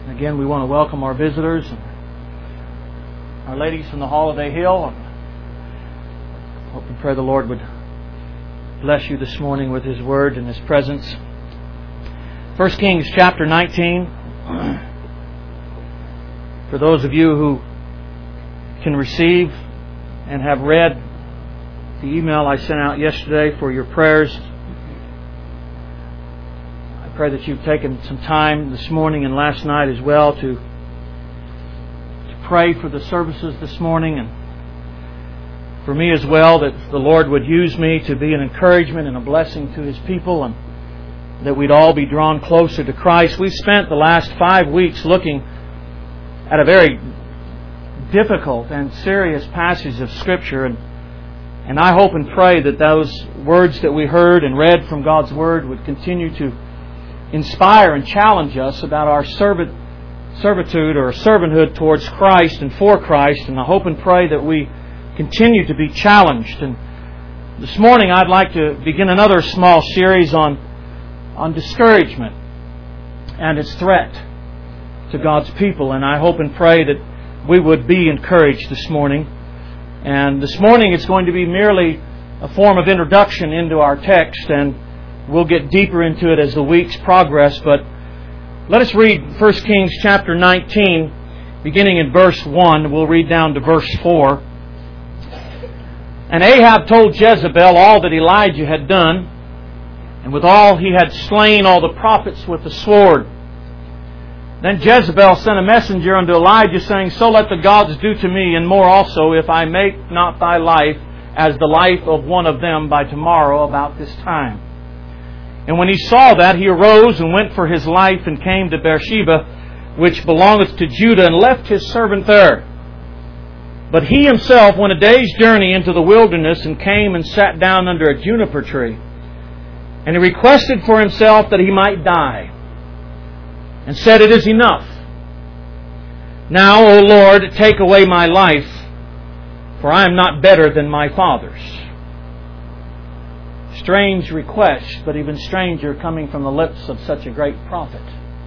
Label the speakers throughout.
Speaker 1: Again, we want to welcome our visitors, our ladies from the Holiday Hill. Hope and pray the Lord would bless you this morning with His Word and His presence. 1 Kings chapter 19. For those of you who can receive and have read the email I sent out yesterday for your prayers, I pray that you've taken some time this morning and last night as well to pray for the services this morning, and for me as well, that the Lord would use me to be an encouragement and a blessing to His people, and that we'd all be drawn closer to Christ. We've spent the last 5 weeks looking at a very difficult and serious passage of Scripture, and I hope and pray that those words that we heard and read from God's Word would continue to inspire and challenge us about our servitude or servanthood towards Christ and for Christ. And I hope and pray that we continue to be challenged. And this morning I'd like to begin another small series on discouragement and its threat to God's people. And I hope and pray that we would be encouraged this morning. And this morning it's going to be merely a form of introduction into our text, and we'll get deeper into it as the weeks progress. But let us read 1 Kings chapter 19, beginning in verse 1. We'll read down to verse 4. And Ahab told Jezebel all that Elijah had done, and withal he had slain all the prophets with the sword. Then Jezebel sent a messenger unto Elijah, saying, So let the gods do to me, and more also, if I make not thy life as the life of one of them by tomorrow about this time. And when he saw that, he arose and went for his life, and came to Beersheba, which belongeth to Judah, and left his servant there. But he himself went a day's journey into the wilderness, and came and sat down under a juniper tree. And he requested for himself that he might die, and said, It is enough. Now, O Lord, take away my life, for I am not better than my fathers. Strange request, but even stranger coming from the lips of such a great prophet.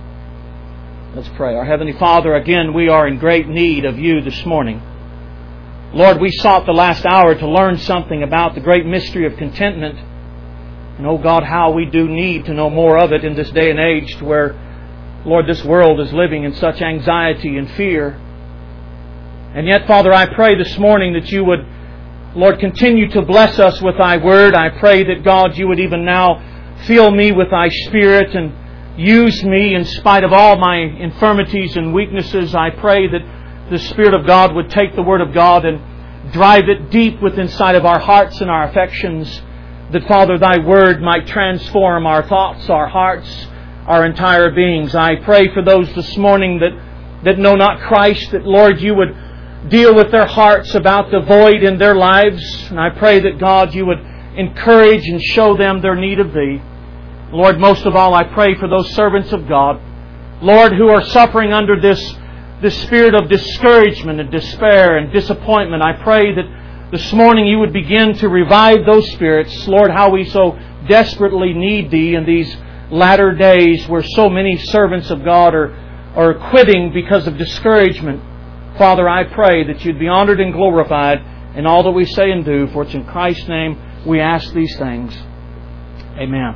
Speaker 1: Let's pray. Our Heavenly Father, again, we are in great need of You this morning. Lord, we sought the last hour to learn something about the great mystery of contentment. And, oh God, how we do need to know more of it in this day and age, to where, Lord, this world is living in such anxiety and fear. And yet, Father, I pray this morning that You would, Lord, continue to bless us with Thy Word. I pray that, God, You would even now fill me with Thy Spirit and use me in spite of all my infirmities and weaknesses. I pray that the Spirit of God would take the Word of God and drive it deep within inside of our hearts and our affections, that, Father, Thy Word might transform our thoughts, our hearts, our entire beings. I pray for those this morning that know not Christ, that, Lord, You would deal with their hearts about the void in their lives. And I pray that, God, You would encourage and show them their need of Thee. Lord, most of all, I pray for those servants of God, Lord, who are suffering under this spirit of discouragement and despair and disappointment. I pray that this morning You would begin to revive those spirits. Lord, how we so desperately need Thee in these latter days, where so many servants of God are quitting because of discouragement. Father, I pray that You'd be honored and glorified in all that we say and do, for it's in Christ's name we ask these things. Amen.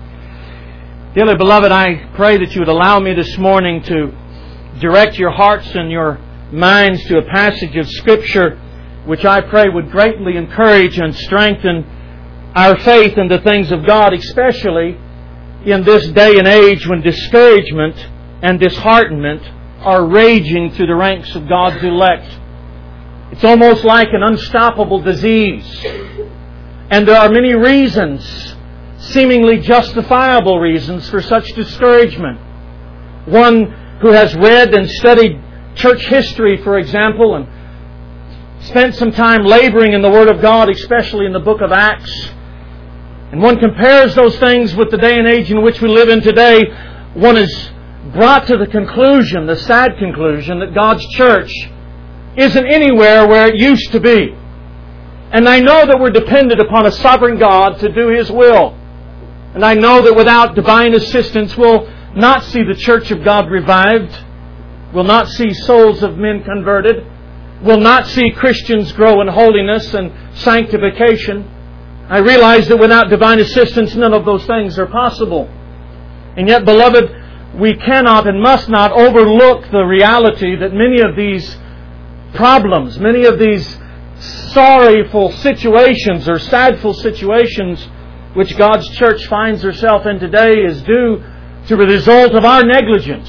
Speaker 1: Dearly beloved, I pray that You would allow me this morning to direct your hearts and your minds to a passage of Scripture which I pray would greatly encourage and strengthen our faith in the things of God, especially in this day and age when discouragement and disheartenment are raging through the ranks of God's elect. It's almost like an unstoppable disease. And there are many reasons, seemingly justifiable reasons, for such discouragement. One who has read and studied church history, for example, and spent some time laboring in the Word of God, especially in the book of Acts, and one compares those things with the day and age in which we live in today, one is brought to the conclusion, the sad conclusion, that God's church isn't anywhere where it used to be. And I know that we're dependent upon a sovereign God to do His will. And I know that without divine assistance we'll not see the church of God revived. will not see souls of men converted, will not see Christians grow in holiness and sanctification. I realize that without divine assistance, none of those things are possible. And yet, beloved, we cannot and must not overlook the reality that many of these problems, many of these sorrowful situations or sadful situations which God's church finds herself in today is due to the result of our negligence,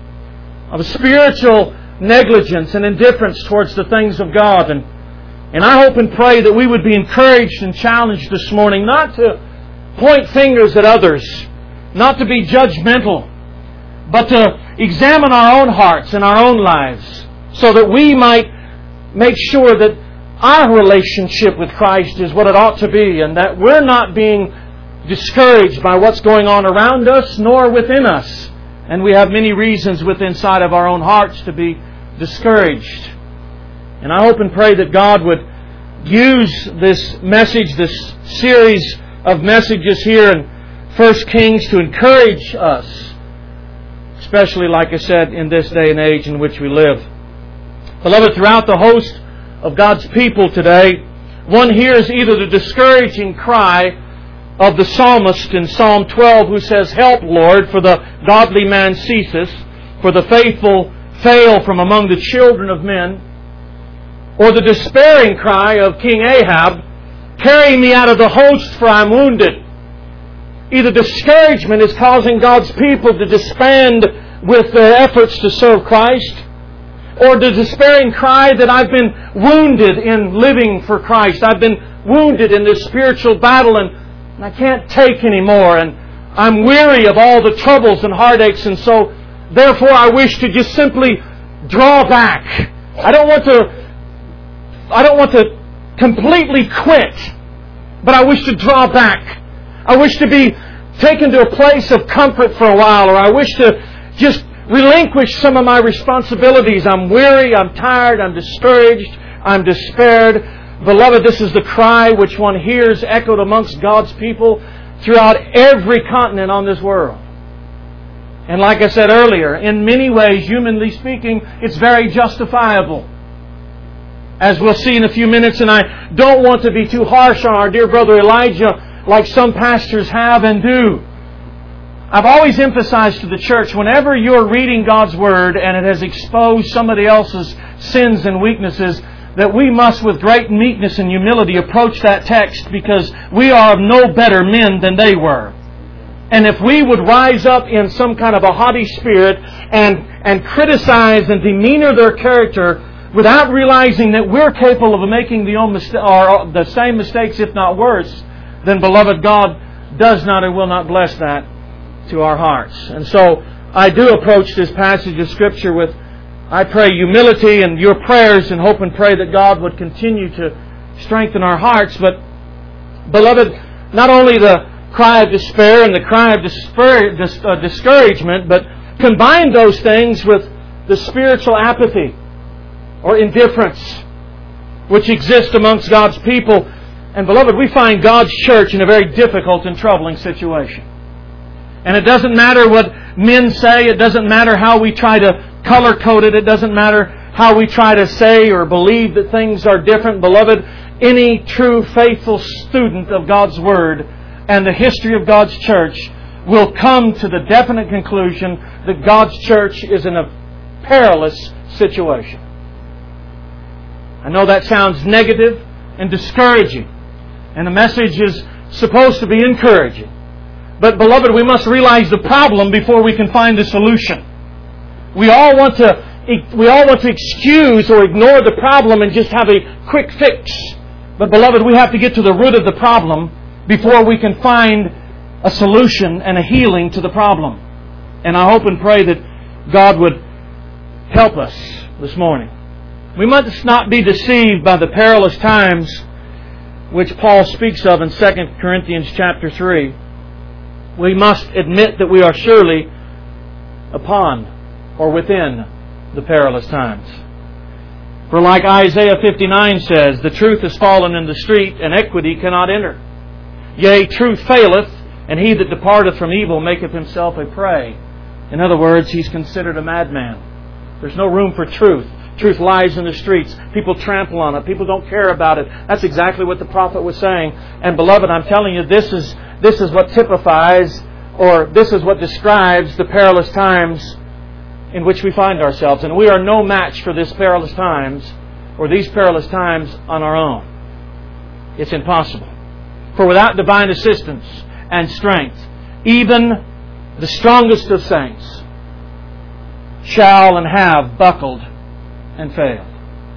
Speaker 1: of spiritual negligence and indifference towards the things of God. And I hope and pray that we would be encouraged and challenged this morning not to point fingers at others, not to be judgmental, but to examine our own hearts and our own lives so that we might make sure that our relationship with Christ is what it ought to be, and that we're not being discouraged by what's going on around us nor within us. And we have many reasons within inside of our own hearts to be discouraged. And I hope and pray that God would use this message, this series of messages here in 1 Kings to encourage us, especially, like I said, in this day and age in which we live. Beloved, throughout the host of God's people today, one hears either the discouraging cry of the psalmist in Psalm 12 who says, "Help, Lord, for the godly man ceaseth, for the faithful fail from among the children of men," or the despairing cry of King Ahab, "Carry me out of the host, for I am wounded." Either discouragement is causing God's people to disband with their efforts to serve Christ, or the despairing cry that I've been wounded in living for Christ. I've been wounded in this spiritual battle and I can't take anymore, and I'm weary of all the troubles and heartaches, and so therefore I wish to just simply draw back. I don't want to completely quit, but I wish to draw back. I wish to be taken to a place of comfort for a while, or I wish to just relinquish some of my responsibilities. I'm weary, I'm tired, I'm discouraged, I'm despaired. Beloved, this is the cry which one hears echoed amongst God's people throughout every continent on this world. And like I said earlier, in many ways, humanly speaking, it's very justifiable. As we'll see in a few minutes, and I don't want to be too harsh on our dear brother Elijah like some pastors have and do. I've always emphasized to the church, whenever you're reading God's Word and it has exposed somebody else's sins and weaknesses, that we must with great meekness and humility approach that text, because we are of no better men than they were. And if we would rise up in some kind of a haughty spirit and criticize and demeanor their character without realizing that we're capable of making the same mistakes, if not worse, then, beloved, God does not and will not bless that to our hearts. And so I do approach this passage of Scripture with, I pray, humility and your prayers, and hope and pray that God would continue to strengthen our hearts. But, beloved, not only the cry of despair and the cry of discouragement, but combine those things with the spiritual apathy or indifference which exists amongst God's people. And, beloved, we find God's church in a very difficult and troubling situation. And it doesn't matter what men say. It doesn't matter how we try to color-code it. It doesn't matter how we try to say or believe that things are different. Beloved, any true, faithful student of God's Word and the history of God's church will come to the definite conclusion that God's church is in a perilous situation. I know that sounds negative and discouraging, and the message is supposed to be encouraging. But, beloved, we must realize the problem before we can find the solution. We all want to excuse or ignore the problem and just have a quick fix. But, beloved, we have to get to the root of the problem before we can find a solution and a healing to the problem. And I hope and pray that God would help us this morning. We must not be deceived by the perilous times which Paul speaks of in 2 Corinthians chapter 3. We must admit that we are surely upon or within the perilous times. For like Isaiah 59 says, the truth is fallen in the street, and equity cannot enter. Yea, truth faileth, and he that departeth from evil maketh himself a prey. In other words, he's considered a madman. There's no room for truth. Truth lies in the streets. People trample on it. People don't care about it. That's exactly what the prophet was saying. And beloved, I'm telling you, this is what typifies, or this is what describes the perilous times in which we find ourselves. And we are no match for this perilous times, or these perilous times on our own. It's impossible. For without divine assistance and strength, even the strongest of saints shall and have buckled and failed.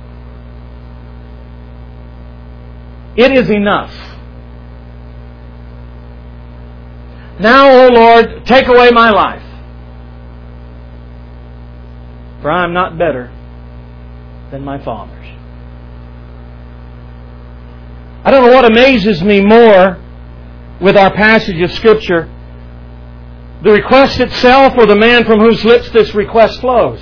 Speaker 1: It is enough. Now, O Lord, take away my life, for I am not better than my fathers. I don't know what amazes me more with our passage of Scripture, the request itself or the man from whose lips this request flows.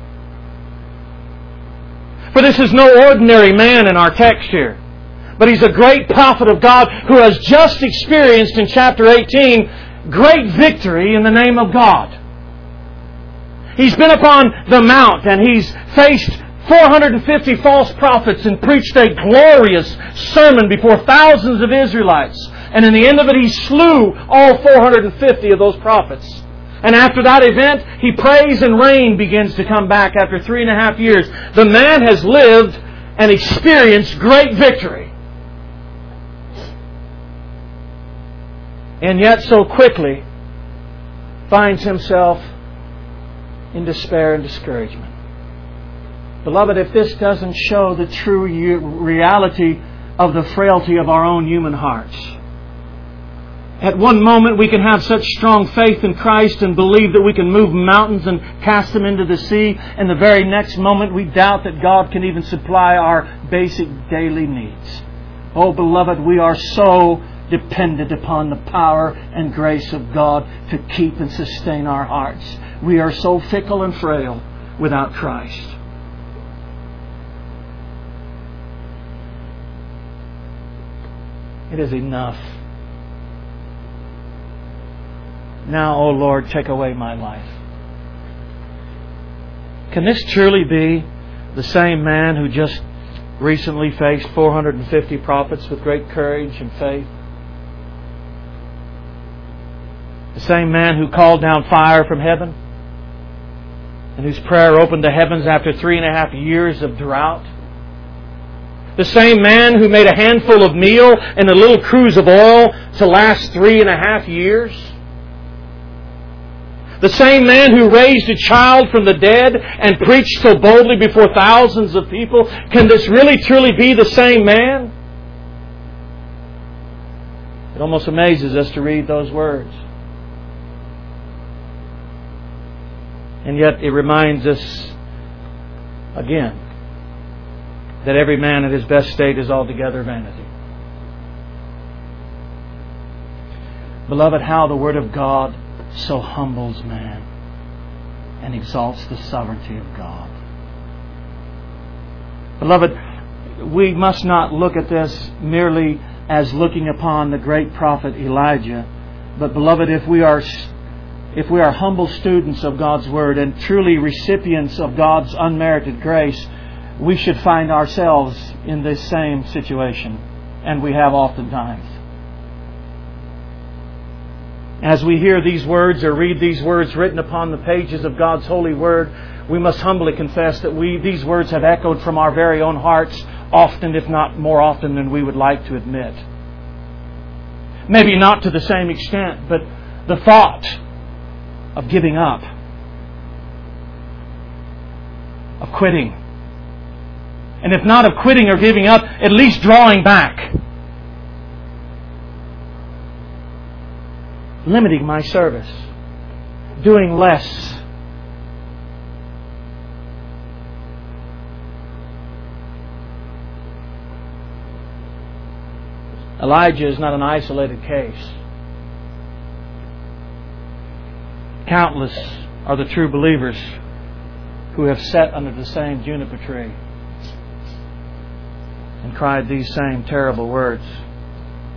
Speaker 1: For this is no ordinary man in our text here, but he's a great prophet of God who has just experienced in chapter 18 great victory in the name of God. He's been upon the mount and he's faced 450 false prophets and preached a glorious sermon before thousands of Israelites. And in the end of it, he slew all 450 of those prophets. And after that event, he prays and rain begins to come back after 3.5 years. The man has lived and experienced great victory. And yet so quickly finds himself in despair and discouragement. Beloved, if this doesn't show the true reality of the frailty of our own human hearts. At one moment we can have such strong faith in Christ and believe that we can move mountains and cast them into the sea. And the very next moment we doubt that God can even supply our basic daily needs. Oh, beloved, we are so dependent upon the power and grace of God to keep and sustain our hearts. We are so fickle and frail without Christ. It is enough. Now, O Lord, take away my life. Can this truly be the same man who just recently faced 450 prophets with great courage and faith? The same man who called down fire from heaven and whose prayer opened the heavens after 3.5 years of drought? The same man who made a handful of meal and a little cruse of oil to last 3.5 years? The same man who raised a child from the dead and preached so boldly before thousands of people? Can this really truly be the same man? It almost amazes us to read those words. And yet it reminds us again that every man at his best state is altogether vanity. Beloved, how the Word of God so humbles man and exalts the sovereignty of God. Beloved, we must not look at this merely as looking upon the great prophet Elijah, but beloved, if we are humble students of God's Word and truly recipients of God's unmerited grace, we should find ourselves in this same situation, and we have oftentimes. As we hear these words or read these words written upon the pages of God's holy Word, we must humbly confess that these words have echoed from our very own hearts often, if not more often than we would like to admit. Maybe not to the same extent, but the thought of giving up, of quitting, and if not of quitting or giving up, at least drawing back, limiting my service, doing less. Elijah is not an isolated case. Countless are the true believers who have sat under the same juniper tree and cried these same terrible words.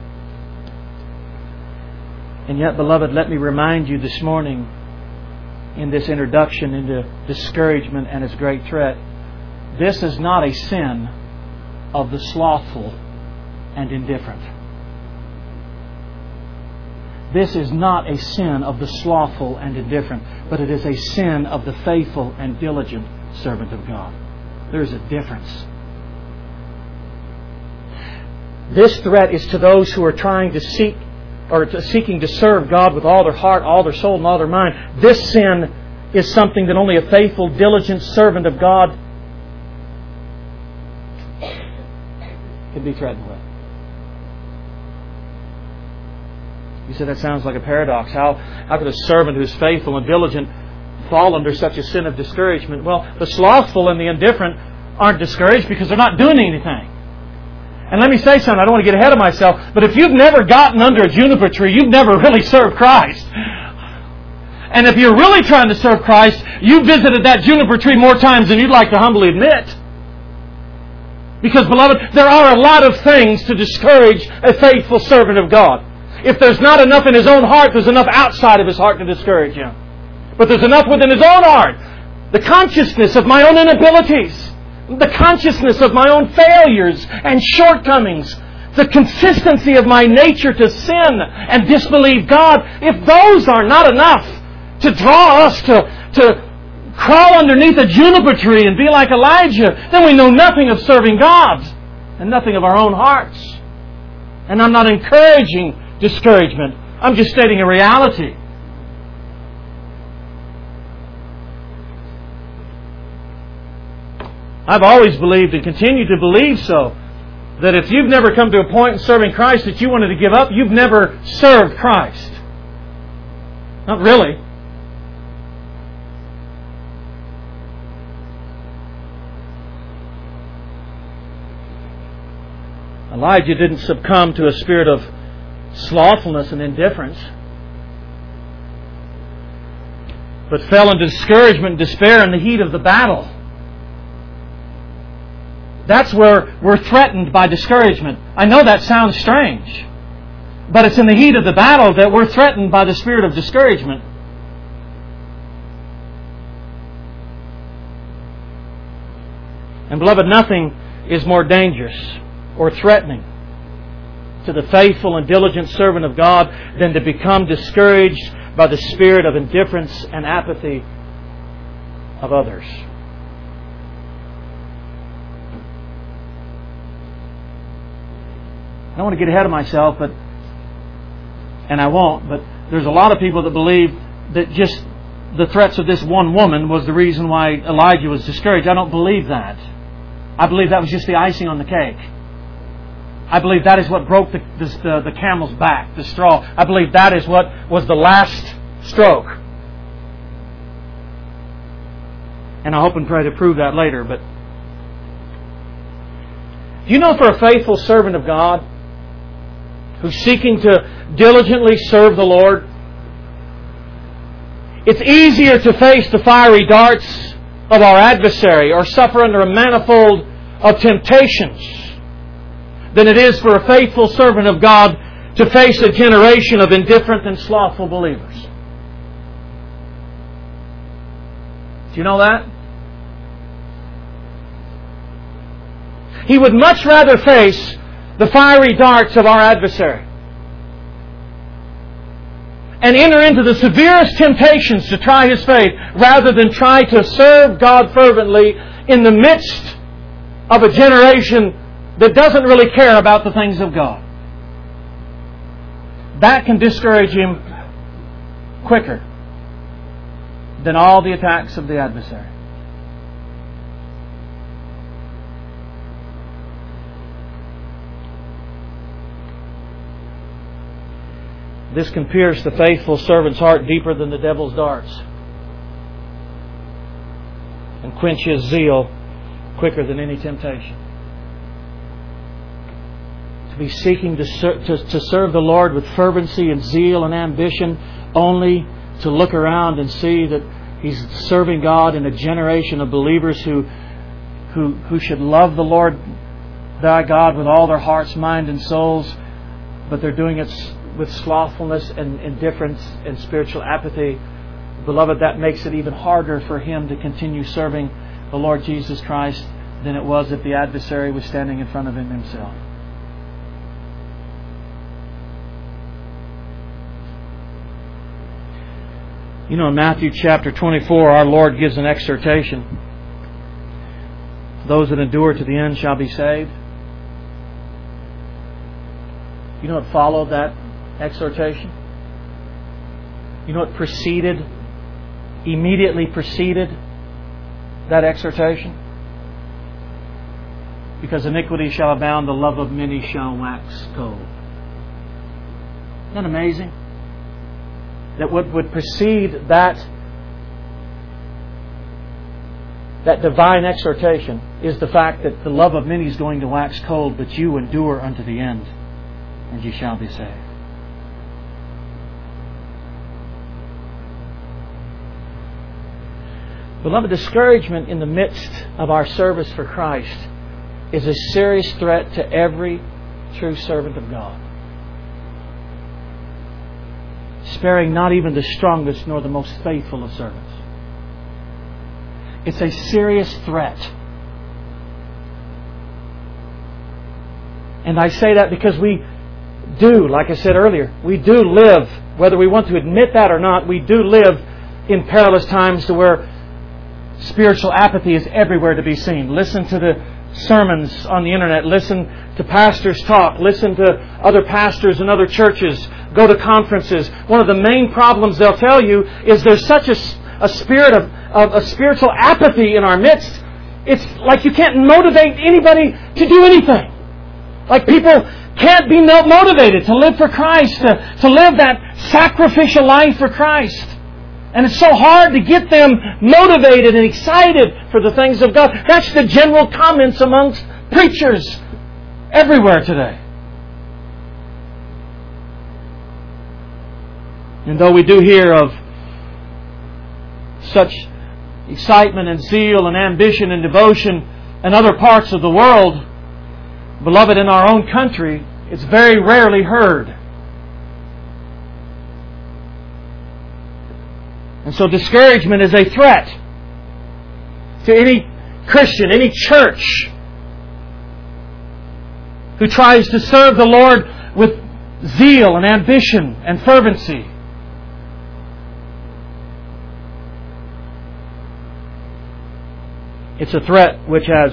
Speaker 1: And yet, beloved, let me remind you this morning in this introduction into discouragement and its great threat. This is not a sin of the slothful and indifferent. This is not a sin of the slothful and indifferent, but it is a sin of the faithful and diligent servant of God. There's a difference. This threat is to those who are trying to seek or seeking to serve God with all their heart, all their soul, and all their mind. This sin is something that only a faithful, diligent servant of God can be threatened with. You say that sounds like a paradox. How could a servant who's faithful and diligent fall under such a sin of discouragement? Well, the slothful and the indifferent aren't discouraged because they're not doing anything. And let me say something, I don't want to get ahead of myself, but if you've never gotten under a juniper tree, you've never really served Christ. And if you're really trying to serve Christ, you've visited that juniper tree more times than you'd like to humbly admit. Because, beloved, there are a lot of things to discourage a faithful servant of God. If there's not enough in his own heart, there's enough outside of his heart to discourage him. But there's enough within his own heart. The consciousness of my own inabilities. The consciousness of my own failures and shortcomings. The consistency of my nature to sin and disbelieve God. If those are not enough to draw us to crawl underneath a juniper tree and be like Elijah, then we know nothing of serving God and nothing of our own hearts. And I'm not encouraging discouragement. I'm just stating a reality. I've always believed and continue to believe so, that if you've never come to a point in serving Christ that you wanted to give up, you've never served Christ. Not really. Elijah didn't succumb to a spirit of slothfulness and indifference, but fell into discouragement and despair in the heat of the battle. That's where we're threatened by discouragement. I know that sounds strange, but it's in the heat of the battle that we're threatened by the spirit of discouragement. And beloved, nothing is more dangerous or threatening to the faithful and diligent servant of God than to become discouraged by the spirit of indifference and apathy of others. I don't want to get ahead of myself, and I won't, but there's a lot of people that believe that just the threats of this one woman was the reason why Elijah was discouraged. I don't believe that. I believe that was just the icing on the cake. I believe that is what broke the camel's back, the straw. I believe that is what was the last stroke. And I hope and pray to prove that later. But do you know, for a faithful servant of God who's seeking to diligently serve the Lord, it's easier to face the fiery darts of our adversary or suffer under a manifold of temptations than it is for a faithful servant of God to face a generation of indifferent and slothful believers. Do you know that? He would much rather face the fiery darts of our adversary and enter into the severest temptations to try his faith rather than try to serve God fervently in the midst of a generation that doesn't really care about the things of God. That can discourage him quicker than all the attacks of the adversary. This can pierce the faithful servant's heart deeper than the devil's darts and quench his zeal quicker than any temptation. To be seeking to serve the Lord with fervency and zeal and ambition, only to look around and see that he's serving God in a generation of believers who should love the Lord thy God with all their hearts, mind, and souls, but they're doing it with slothfulness and indifference and spiritual apathy. Beloved, that makes it even harder for him to continue serving the Lord Jesus Christ than it was if the adversary was standing in front of him himself. You know, in Matthew chapter 24, our Lord gives an exhortation. Those that endure to the end shall be saved. You know what followed that exhortation? You know what immediately preceded that exhortation? Because iniquity shall abound, the love of many shall wax cold. Isn't that amazing? That what would precede that divine exhortation is the fact that the love of many is going to wax cold, but you endure unto the end, and ye shall be saved. Beloved, discouragement in the midst of our service for Christ is a serious threat to every true servant of God, sparing not even the strongest nor the most faithful of servants. It's a serious threat. And I say that because we do, like I said earlier, we do live, whether we want to admit that or not, we do live in perilous times to where spiritual apathy is everywhere to be seen. Listen to the sermons on the internet. Listen to pastors talk. Listen to other pastors in other churches. Go to conferences. One of the main problems they'll tell you is there's such a spirit of a spiritual apathy in our midst. It's like you can't motivate anybody to do anything. Like people can't be motivated to live for Christ, to live that sacrificial life for Christ. And it's so hard to get them motivated and excited for the things of God. That's the general comments amongst preachers everywhere today. And though we do hear of such excitement and zeal and ambition and devotion in other parts of the world, beloved, in our own country, it's very rarely heard. And so discouragement is a threat to any Christian, any church who tries to serve the Lord with zeal and ambition and fervency. It's a threat which has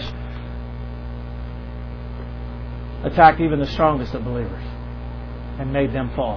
Speaker 1: attacked even the strongest of believers and made them fall.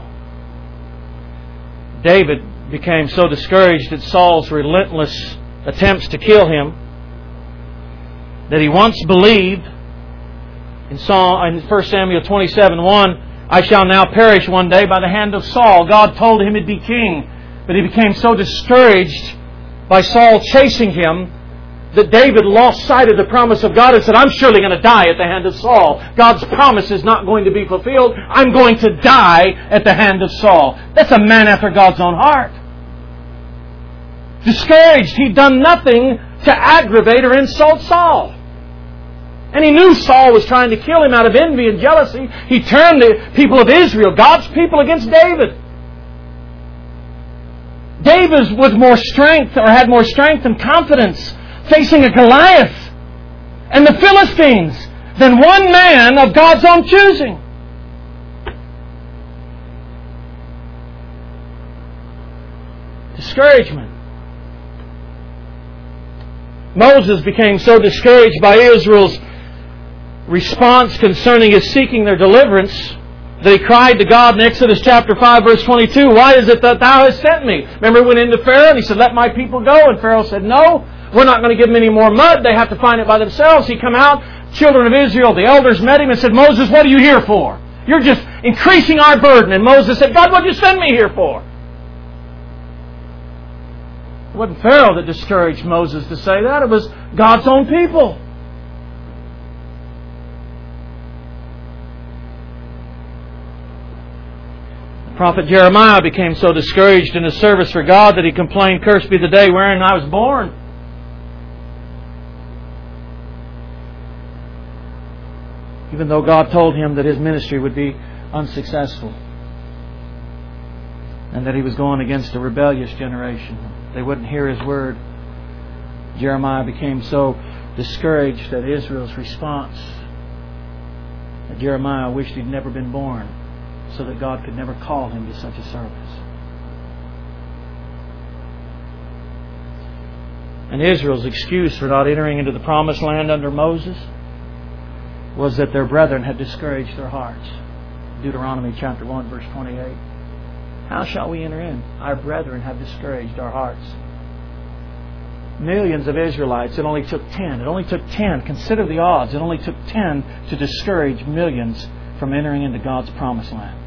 Speaker 1: David became so discouraged at Saul's relentless attempts to kill him that he once believed in 1 Samuel 27:1, I shall now perish one day by the hand of Saul. God told him he'd be king, but he became so discouraged by Saul chasing him that David lost sight of the promise of God and said, I'm surely going to die at the hand of Saul. God's promise is not going to be fulfilled. I'm going to die at the hand of Saul. That's a man after God's own heart. Discouraged. He'd done nothing to aggravate or insult Saul. And he knew Saul was trying to kill him out of envy and jealousy. He turned the people of Israel, God's people, against David. David was more strength, or had more strength and confidence facing a Goliath and the Philistines than one man of God's own choosing. Discouragement. Moses became so discouraged by Israel's response concerning his seeking their deliverance that he cried to God in Exodus chapter 5 verse 22, why is it that thou hast sent me? Remember he went into Pharaoh and he said, let my people go. And Pharaoh said, no, we're not going to give them any more mud. They have to find it by themselves. He come out, children of Israel, the elders met him and said, Moses, what are you here for? You're just increasing our burden. And Moses said, God, what did you send me here for? It wasn't Pharaoh that discouraged Moses to say that. It was God's own people. The prophet Jeremiah became so discouraged in his service for God that he complained, cursed be the day wherein I was born. Even though God told him that his ministry would be unsuccessful. and that he was going against a rebellious generation. They wouldn't hear his word. Jeremiah became so discouraged at Israel's response that Jeremiah wished he'd never been born, so that God could never call him to such a service. And Israel's excuse for not entering into the promised land under Moses was that their brethren had discouraged their hearts. Deuteronomy chapter 1, verse 28. How shall we enter in? Our brethren have discouraged our hearts. Millions of Israelites, it only took 10. It only took 10. Consider the odds. It only took 10 to discourage millions from entering into God's promised land.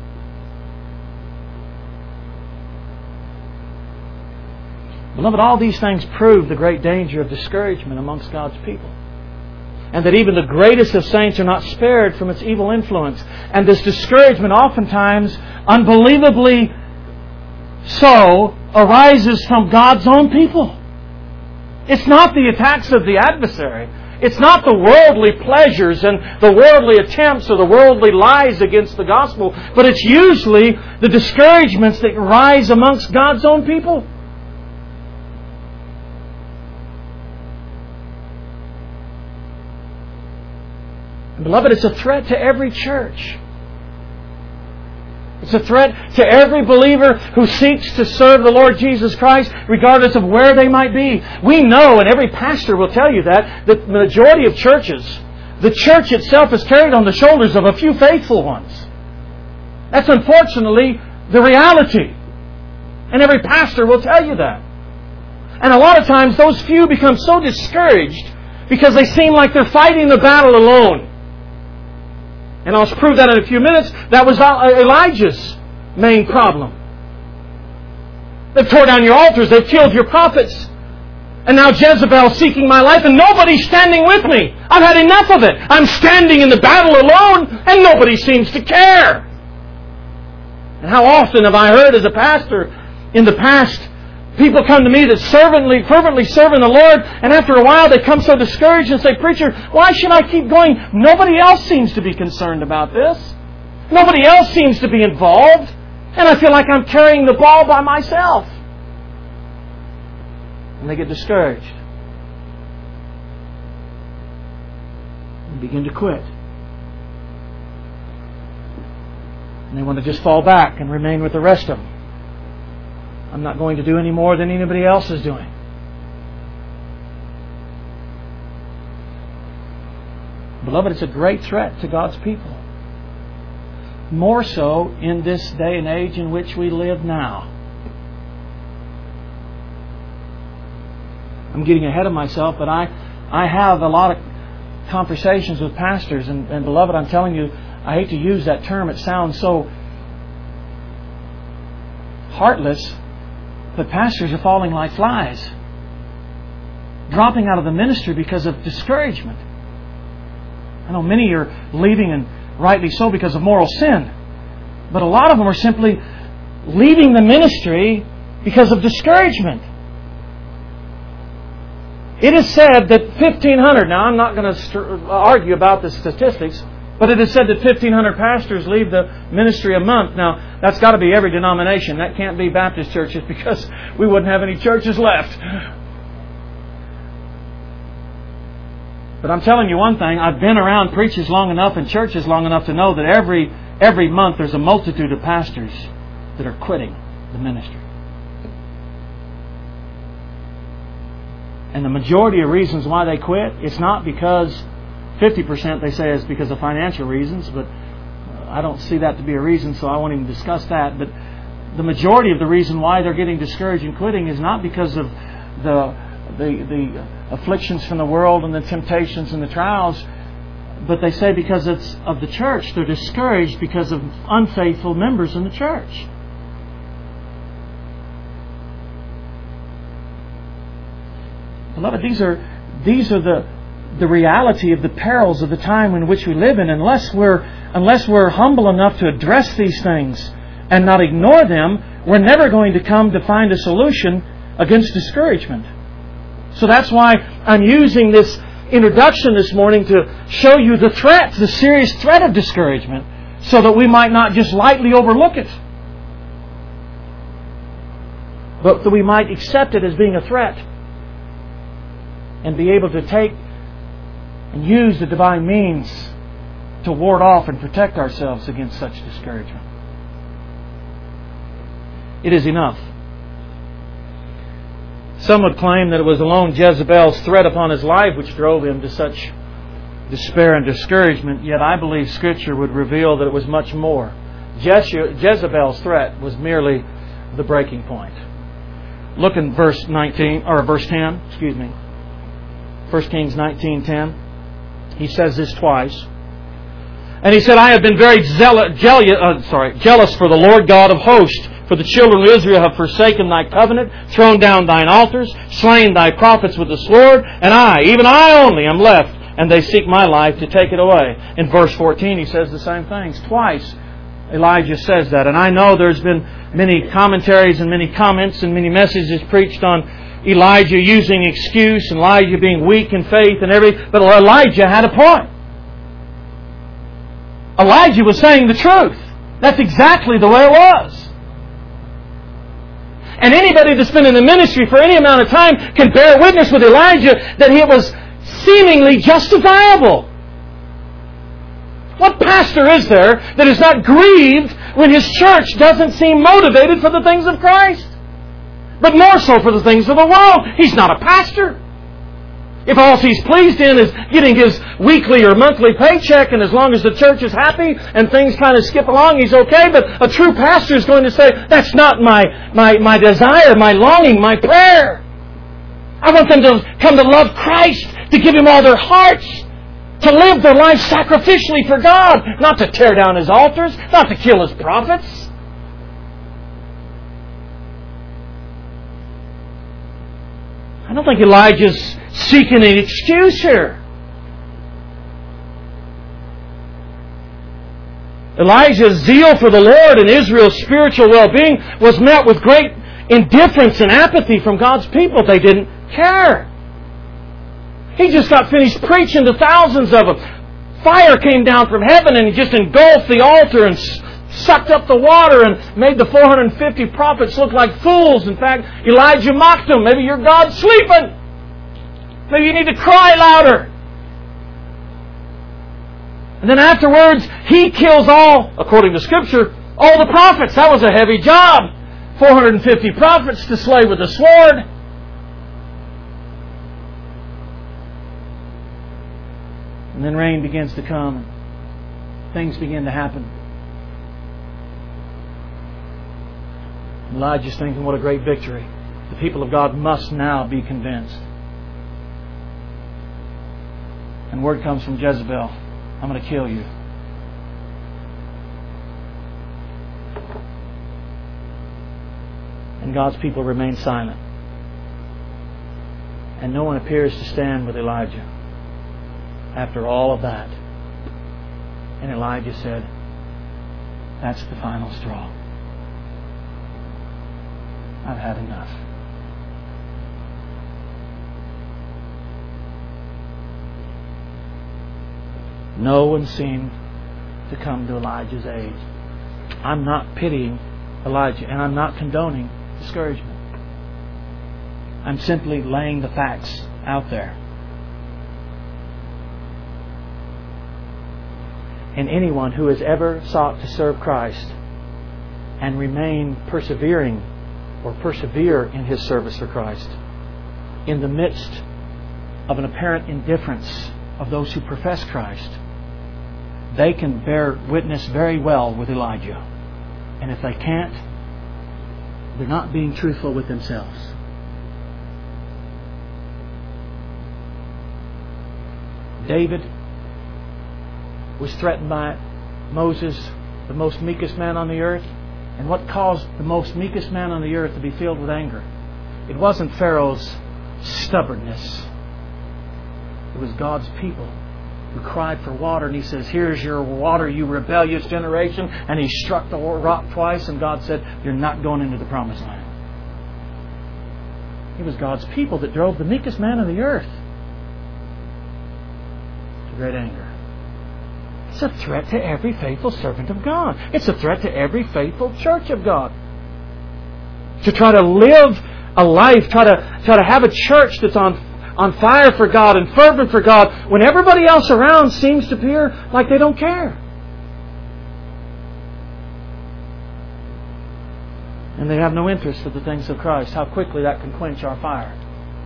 Speaker 1: Beloved, all these things prove the great danger of discouragement amongst God's people. And that even the greatest of saints are not spared from its evil influence. And this discouragement oftentimes, unbelievably so, arises from God's own people. It's not the attacks of the adversary. It's not the worldly pleasures and the worldly attempts or the worldly lies against the gospel. But it's usually the discouragements that rise amongst God's own people. Beloved, it's a threat to every church. It's a threat to every believer who seeks to serve the Lord Jesus Christ, regardless of where they might be. We know, and every pastor will tell you that the majority of churches, the church itself is carried on the shoulders of a few faithful ones. That's unfortunately the reality. And every pastor will tell you that. And a lot of times those few become so discouraged because they seem like they're fighting the battle alone. And I'll prove that in a few minutes. That was Elijah's main problem. They've torn down your altars. They've killed your prophets. And now Jezebel's seeking my life and nobody's standing with me. I've had enough of it. I'm standing in the battle alone and nobody seems to care. And how often have I heard as a pastor in the past, people come to me that fervently serving the Lord, and after a while they come so discouraged and say, "Preacher, why should I keep going? Nobody else seems to be concerned about this. Nobody else seems to be involved. And I feel like I'm carrying the ball by myself." And they get discouraged. And begin to quit. And they want to just fall back and remain with the rest of them. I'm not going to do any more than anybody else is doing. Beloved, it's a great threat to God's people. More so in this day and age in which we live now. I'm getting ahead of myself, but I have a lot of conversations with pastors, and beloved, I'm telling you, I hate to use that term. It sounds so heartless. But pastors are falling like flies, dropping out of the ministry because of discouragement. I know many are leaving, and rightly so, because of moral sin. But a lot of them are simply leaving the ministry because of discouragement. It is said that 1,500, now I'm not going to argue about the statistics, but it is said that 1,500 pastors leave the ministry a month. Now, that's got to be every denomination. That can't be Baptist churches because we wouldn't have any churches left. But I'm telling you one thing. I've been around preachers long enough and churches long enough to know that every month there's a multitude of pastors that are quitting the ministry. And the majority of reasons why they quit, it's not because 50% they say is because of financial reasons, but I don't see that to be a reason, so I won't even discuss that. But the majority of the reason why they're getting discouraged and quitting is not because of the afflictions from the world and the temptations and the trials, but they say because it's of the church. They're discouraged because of unfaithful members in the church. Beloved, these are the reality of the perils of the time in which we live in. Unless we're humble enough to address these things and not ignore them, we're never going to come to find a solution against discouragement. So that's why I'm using this introduction this morning to show you the serious threat of discouragement, so that we might not just lightly overlook it. but that we might accept it as being a threat and be able to take and use the divine means to ward off and protect ourselves against such discouragement. It is enough. Some would claim that it was alone Jezebel's threat upon his life which drove him to such despair and discouragement, yet I believe Scripture would reveal that it was much more. Jezebel's threat was merely the breaking point. Look in verse 10. 1 Kings 19:10. He says this twice. And he said, I have been very jealous for the Lord God of hosts. For the children of Israel have forsaken Thy covenant, thrown down Thine altars, slain Thy prophets with the sword, and even I only, am left, and they seek my life to take it away. In verse 14 he says the same things. Twice Elijah says that. And I know there's been many commentaries and many comments and many messages preached on Elijah using excuse and Elijah being weak in faith and everything. But Elijah had a point. Elijah was saying the truth. That's exactly the way it was. And anybody that's been in the ministry for any amount of time can bear witness with Elijah that it was seemingly justifiable. What pastor is there that is not grieved when his church doesn't seem motivated for the things of Christ? But more so for the things of the world. He's not a pastor. If all he's pleased in is getting his weekly or monthly paycheck, and as long as the church is happy and things kind of skip along, he's okay. But a true pastor is going to say, that's not my desire, my longing, my prayer. I want them to come to love Christ, to give Him all their hearts, to live their life sacrificially for God, not to tear down His altars, not to kill His prophets. I don't think Elijah's seeking an excuse here. Elijah's zeal for the Lord and Israel's spiritual well-being was met with great indifference and apathy from God's people. They didn't care. He just got finished preaching to thousands of them. Fire came down from heaven and He just engulfed the altar and sucked up the water and made the 450 prophets look like fools. In fact, Elijah mocked them. Maybe your God's sleeping. Maybe you need to cry louder. And then afterwards, He kills all, according to Scripture, all the prophets. That was a heavy job. 450 prophets to slay with a sword. And then rain begins to come. Things begin to happen. Elijah's thinking, what a great victory. The people of God must now be convinced. And word comes from Jezebel, I'm going to kill you. And God's people remain silent. And no one appears to stand with Elijah after all of that. And Elijah said, that's the final straw. I've had enough. No one seemed to come to Elijah's aid. I'm not pitying Elijah, and I'm not condoning discouragement. I'm simply laying the facts out there. And anyone who has ever sought to serve Christ and remain persevering or persevere in his service for Christ in the midst of an apparent indifference of those who profess Christ, they can bear witness very well with Elijah. And if they can't, they're not being truthful with themselves. David was threatened by Moses, the most meekest man on the earth. And what caused the most meekest man on the earth to be filled with anger? It wasn't Pharaoh's stubbornness. It was God's people who cried for water. And He says, here's your water, you rebellious generation. And He struck the rock twice. And God said, you're not going into the promised land. It was God's people that drove the meekest man on the earth to great anger. It's a threat to every faithful servant of God. It's a threat to every faithful church of God. to try to live a life, try to have a church that's on fire for God and fervent for God when everybody else around seems to appear like they don't care. And they have no interest in the things of Christ. How quickly that can quench our fire.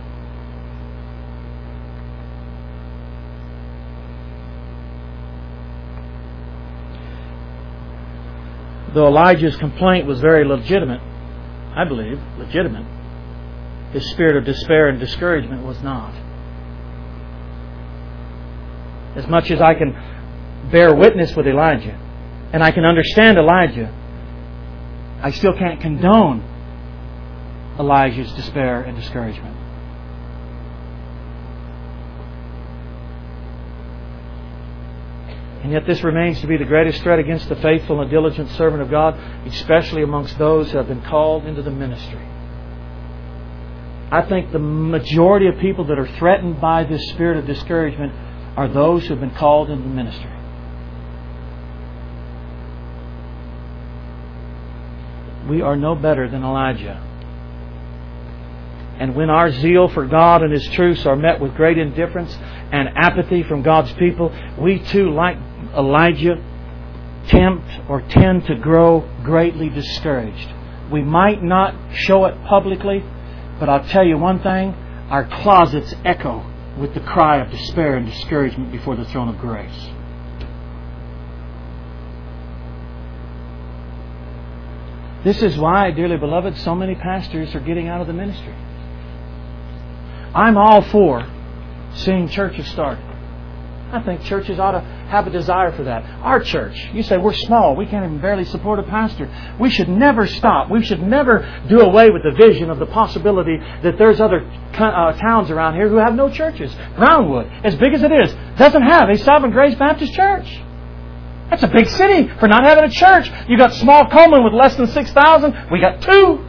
Speaker 1: Though Elijah's complaint was very legitimate, I believe, legitimate, his spirit of despair and discouragement was not. As much as I can bear witness with Elijah, and I can understand Elijah, I still can't condone Elijah's despair and discouragement. And yet this remains to be the greatest threat against the faithful and diligent servant of God, especially amongst those who have been called into the ministry. I think the majority of people that are threatened by this spirit of discouragement are those who have been called into the ministry. We are no better than Elijah. And when our zeal for God and His truths are met with great indifference and apathy from God's people, we too, like Elijah, tend to grow greatly discouraged. We might not show it publicly, but I'll tell you one thing, our closets echo with the cry of despair and discouragement before the throne of grace. This is why, dearly beloved, so many pastors are getting out of the ministry. I'm all for seeing churches started. I think churches ought to have a desire for that. Our church, you say we're small, we can't even barely support a pastor. We should never stop. We should never do away with the vision of the possibility that there's other towns around here who have no churches. Brownwood, as big as it is, doesn't have a Sovereign Grace Baptist church. That's a big city for not having a church. You got small Coleman with less than 6,000. We got 2.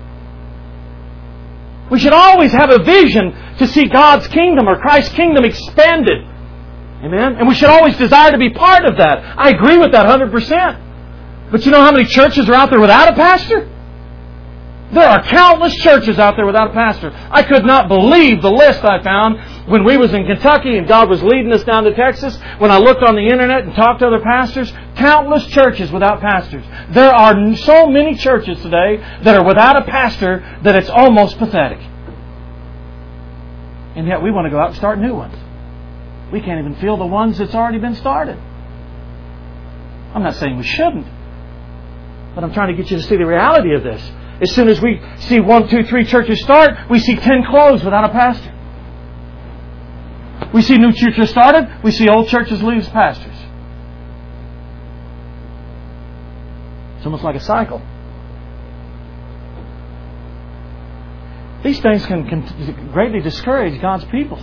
Speaker 1: We should always have a vision to see God's kingdom or Christ's kingdom expanded. Amen? And we should always desire to be part of that. I agree with that 100%. But you know how many churches are out there without a pastor? There are countless churches out there without a pastor. I could not believe the list I found when we was in Kentucky and God was leading us down to Texas. When I looked on the internet and talked to other pastors, countless churches without pastors. There are so many churches today that are without a pastor that it's almost pathetic. And yet we want to go out and start new ones. We can't even fill the ones that's already been started. I'm not saying we shouldn't, but I'm trying to get you to see the reality of this. As soon as we see 1, 2, 3 churches start, we see 10 close without a pastor. We see new churches started, we see old churches lose pastors. It's almost like a cycle. These things can greatly discourage God's people.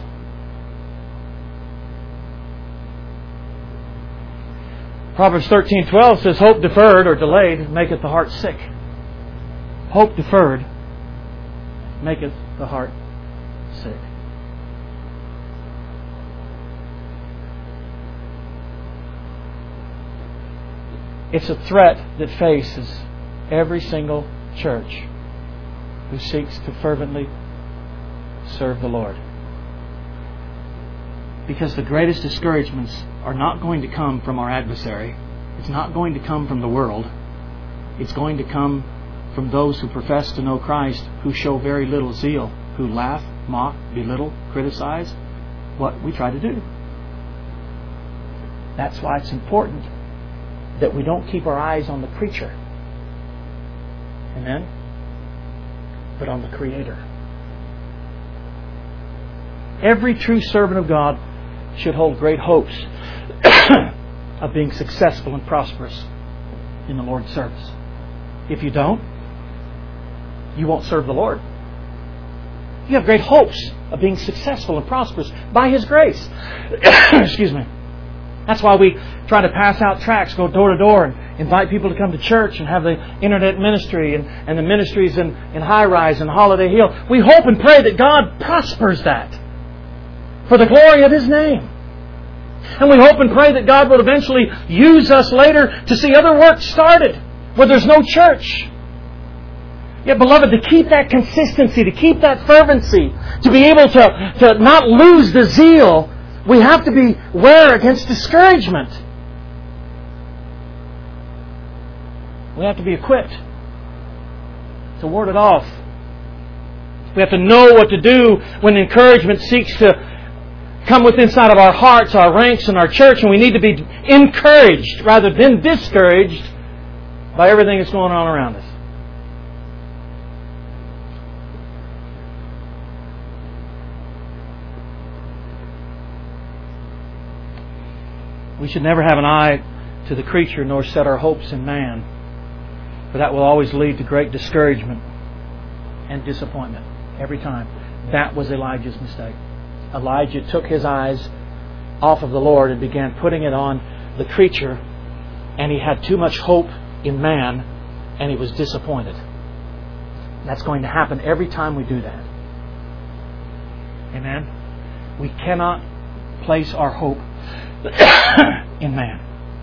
Speaker 1: Proverbs 13:12 says, "Hope deferred or delayed maketh the heart sick." Hope deferred maketh the heart sick. It's a threat that faces every single church who seeks to fervently serve the Lord. Because the greatest discouragements are not going to come from our adversary. It's not going to come from the world. It's going to come from those who profess to know Christ, who show very little zeal, who laugh, mock, belittle, criticize what we try to do. That's why it's important that we don't keep our eyes on the creature. Amen? But on the Creator. Every true servant of God should hold great hopes of being successful and prosperous in the Lord's service. If you don't, you won't serve the Lord. You have great hopes of being successful and prosperous by His grace. Excuse me. That's why we try to pass out tracts, go door to door, and invite people to come to church and have the internet ministry and the ministries in High Rise and Holiday Hill. We hope and pray that God prospers that for the glory of His name. And we hope and pray that God will eventually use us later to see other works started where there's no church. Yet, beloved, to keep that consistency, to keep that fervency, to be able to not lose the zeal, we have to be aware against discouragement. We have to be equipped to ward it off. We have to know what to do when encouragement seeks to come within inside of our hearts, our ranks, and our church, and we need to be encouraged rather than discouraged by everything that's going on around us. We should never have an eye to the creature nor set our hopes in man, for that will always lead to great discouragement and disappointment every time. That was Elijah's mistake. Elijah took his eyes off of the Lord and began putting it on the creature, and he had too much hope in man, and he was disappointed. That's going to happen every time we do that. Amen? We cannot place our hope in man.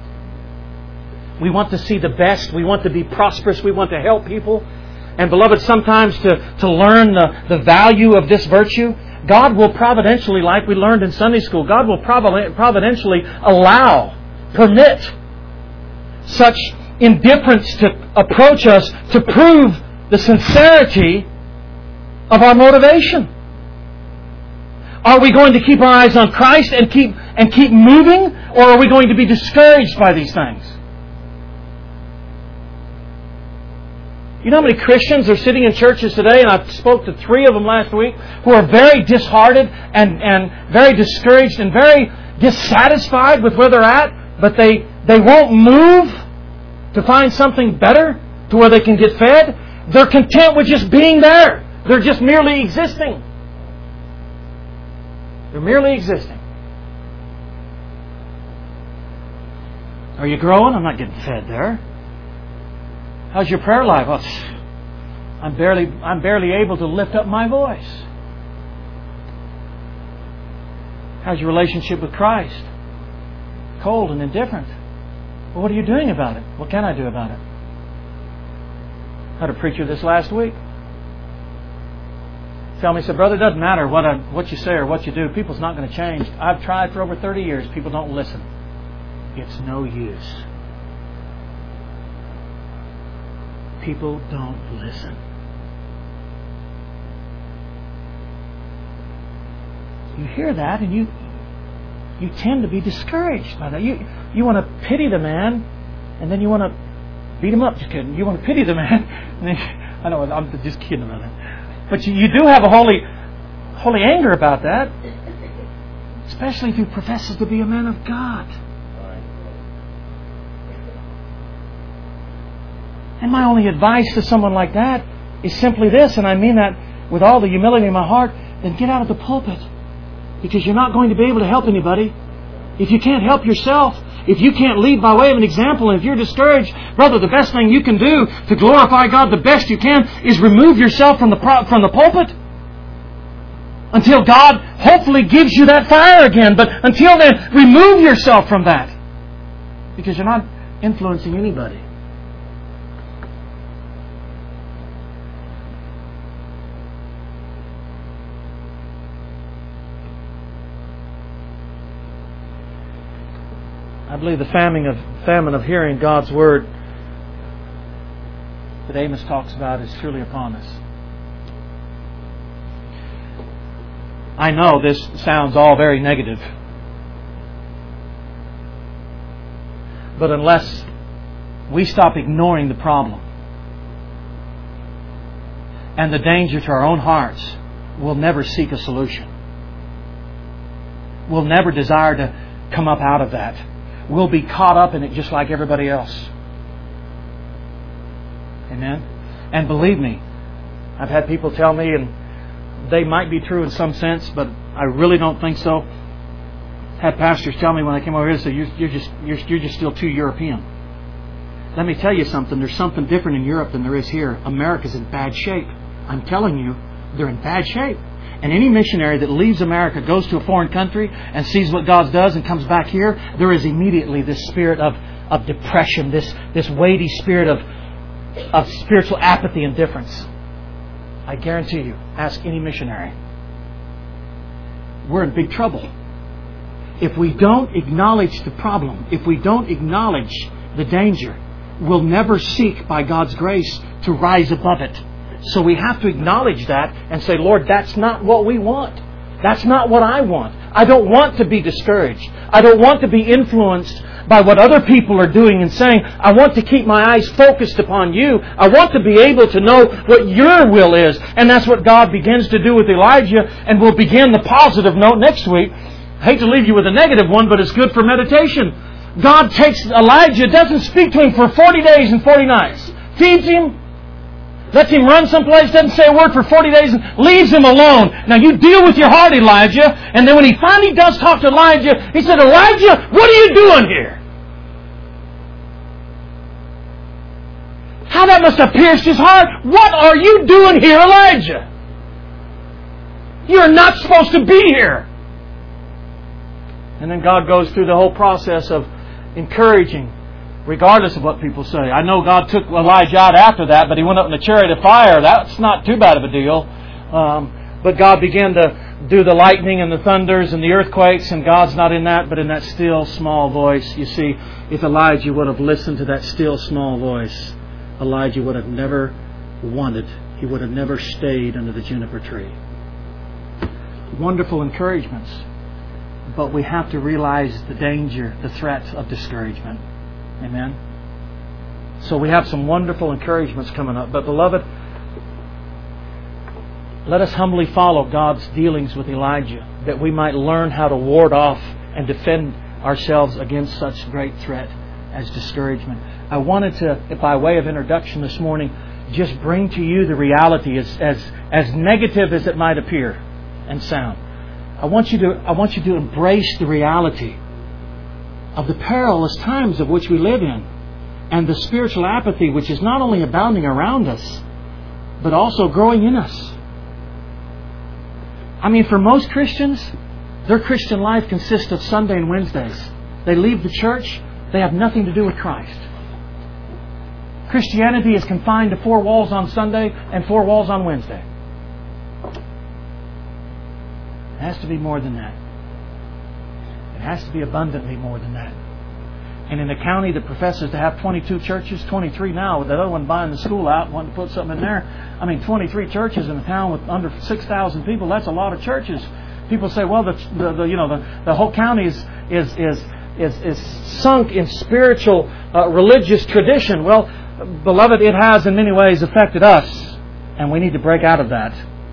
Speaker 1: We want to see the best. We want to be prosperous. We want to help people. And beloved, sometimes to learn the value of this virtue, God will providentially, like we learned in Sunday school, God will providentially permit such indifference to approach us to prove the sincerity of our motivation. Are we going to keep our eyes on Christ and keep moving, or are we going to be discouraged by these things? You know how many Christians are sitting in churches today, and I spoke to 3 of them last week, who are very disheartened and very discouraged and very dissatisfied with where they're at, but they won't move to find something better to where they can get fed. They're content with just being there. They're just merely existing. They're merely existing. Are you growing? I'm not getting fed there. How's your prayer life? Well, I'm barely able to lift up my voice. How's your relationship with Christ? Cold and indifferent. Well, what are you doing about it? What can I do about it? I had a preacher this last week tell me, he said, brother, it doesn't matter what you say or what you do. People's not going to change. I've tried for over 30 years. People don't listen. It's no use. People don't listen. You hear that and you tend to be discouraged by that. You want to pity the man, and then you want to beat him up. Just kidding. You want to pity the man. And then, I know, I'm just kidding about that. But you do have a holy anger about that, especially if he professes to be a man of God. And my only advice to someone like that is simply this, and I mean that with all the humility in my heart: then get out of the pulpit, because you're not going to be able to help anybody. If you can't help yourself, if you can't lead by way of an example, and if you're discouraged, brother, the best thing you can do to glorify God the best you can is remove yourself from the pulpit until God hopefully gives you that fire again. But until then, remove yourself from that, because you're not influencing anybody. I believe the famine of hearing God's Word that Amos talks about is truly upon us. I know this sounds all very negative, but unless we stop ignoring the problem and the danger to our own hearts, we'll never seek a solution. We'll never desire to come up out of that. We'll be caught up in it just like everybody else. Amen? And believe me, I've had people tell me, and they might be true in some sense, but I really don't think so. Had pastors tell me when I came over here, say, you're just still too European. Let me tell you something. There's something different in Europe than there is here. America's in bad shape. I'm telling you, they're in bad shape. And any missionary that leaves America, goes to a foreign country and sees what God does and comes back here, there is immediately this spirit of depression, this weighty spirit of of spiritual apathy and indifference, I guarantee you, ask any missionary, we're in big trouble. If we don't acknowledge the problem, if we don't acknowledge the danger, we'll never seek, by God's grace, to rise above it. So we have to acknowledge that and say, Lord, that's not what we want. That's not what I want. I don't want to be discouraged. I don't want to be influenced by what other people are doing and saying. I want to keep my eyes focused upon You. I want to be able to know what Your will is. And that's what God begins to do with Elijah. And we'll begin the positive note next week. I hate to leave you with a negative one, but it's good for meditation. God takes Elijah, doesn't speak to him for 40 days and 40 nights. Feeds him. Lets him run someplace, doesn't say a word for 40 days, and leaves him alone. Now you deal with your heart, Elijah. And then when he finally does talk to Elijah, he said, Elijah, what are you doing here? How that must have pierced his heart. What are you doing here, Elijah? You're not supposed to be here. And then God goes through the whole process of encouraging, regardless of what people say. I know God took Elijah out after that, but he went up in a chariot of fire. That's not too bad of a deal. But God began to do the lightning and the thunders and the earthquakes, and God's not in that, but in that still, small voice. You see, if Elijah would have listened to that still, small voice, Elijah would have never wanted, he would have never stayed under the juniper tree. Wonderful encouragements. But we have to realize the danger, the threat of discouragement. Amen? So we have some wonderful encouragements coming up. But beloved, let us humbly follow God's dealings with Elijah, that we might learn how to ward off and defend ourselves against such great threat as discouragement. I wanted to, by way of introduction this morning, just bring to you the reality as negative as it might appear and sound. I want you to embrace the reality of the perilous times of which we live in, and the spiritual apathy which is not only abounding around us, but also growing in us. I mean, for most Christians, their Christian life consists of Sunday and Wednesdays. They leave the church, they have nothing to do with Christ. Christianity is confined to 4 walls on Sunday and 4 walls on Wednesday. It has to be more than that. It has to be abundantly more than that. And in a county that professes to have 22 churches, 23 now, with that other one buying the school out, wanting to put something in there. I mean, 23 churches in a town with under 6,000 people, that's a lot of churches. People say, well, the whole county is sunk in spiritual, religious tradition. Well, beloved, it has in many ways affected us, and we need to break out of that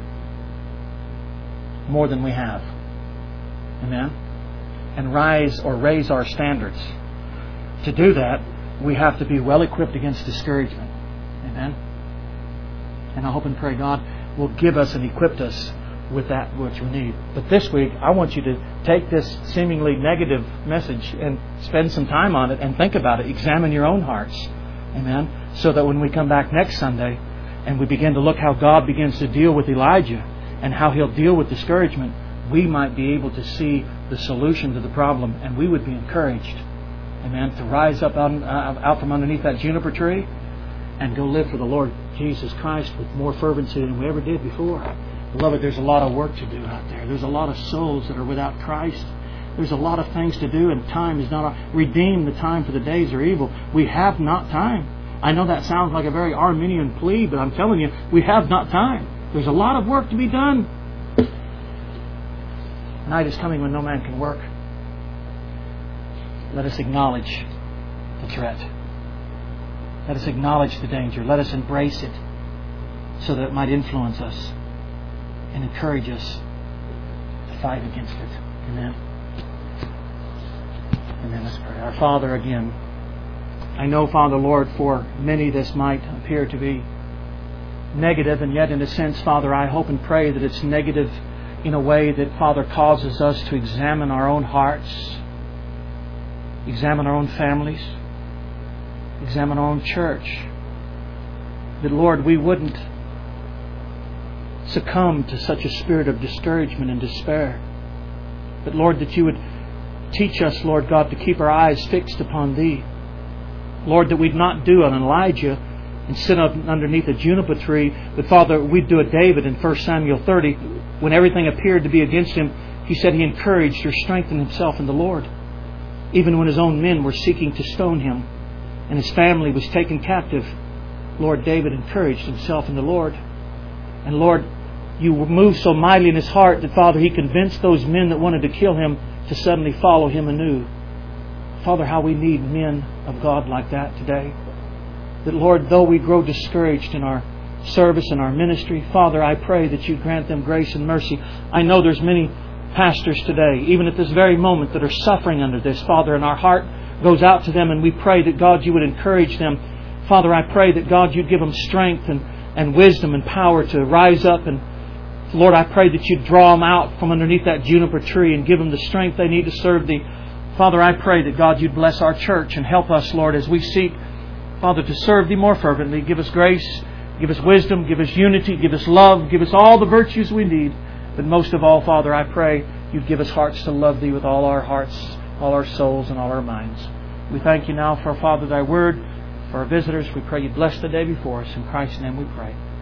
Speaker 1: more than we have. Amen? And raise our standards. To do that, we have to be well equipped against discouragement. Amen? And I hope and pray God will give us and equip us with that which we need. But this week, I want you to take this seemingly negative message and spend some time on it and think about it. Examine your own hearts. Amen? So that when we come back next Sunday and we begin to look how God begins to deal with Elijah and how He'll deal with discouragement, we might be able to see the solution to the problem, and we would be encouraged, amen, to rise up out from underneath that juniper tree and go live for the Lord Jesus Christ with more fervency than we ever did before. Beloved, there's a lot of work to do out there. There's a lot of souls that are without Christ. There's a lot of things to do, and time is not redeem the time, for the days are evil. We have not time. I know that sounds like a very Arminian plea, but I'm telling you, we have not time. There's a lot of work to be done. Night is coming when no man can work. Let us acknowledge the threat. Let us acknowledge the danger. Let us embrace it so that it might influence us and encourage us to fight against it. Amen. Amen. Let's pray. Our Father, again, I know, Father, Lord, for many this might appear to be negative, and yet in a sense, Father, I hope and pray that it's negative in a way that, Father, causes us to examine our own hearts, examine our own families, examine our own church. That, Lord, we wouldn't succumb to such a spirit of discouragement and despair. But, Lord, that You would teach us, Lord God, to keep our eyes fixed upon Thee. Lord, that we'd not do an Elijah and sit up underneath a juniper tree. But Father, we'd do a David in 1 Samuel 30. When everything appeared to be against him, he said he encouraged or strengthened himself in the Lord. Even when his own men were seeking to stone him and his family was taken captive, Lord, David encouraged himself in the Lord. And Lord, you moved so mightily in his heart that, Father, he convinced those men that wanted to kill him to suddenly follow him anew. Father, how we need men of God like that today. That, Lord, though we grow discouraged in our service and our ministry, Father, I pray that you grant them grace and mercy. I know there's many pastors today, even at this very moment, that are suffering under this, Father, and our heart goes out to them, and we pray that, God, you would encourage them. Father, I pray that, God, you'd give them strength and wisdom and power to rise up. And Lord, I pray that you'd draw them out from underneath that juniper tree and give them the strength they need to serve Thee. Father, I pray that, God, you'd bless our church and help us, Lord, as we seek, Father, to serve Thee more fervently. Give us grace, give us wisdom, give us unity, give us love, give us all the virtues we need. But most of all, Father, I pray you'd give us hearts to love Thee with all our hearts, all our souls, and all our minds. We thank you now for, Father, Thy word, for our visitors. We pray you bless the day before us. In Christ's name we pray.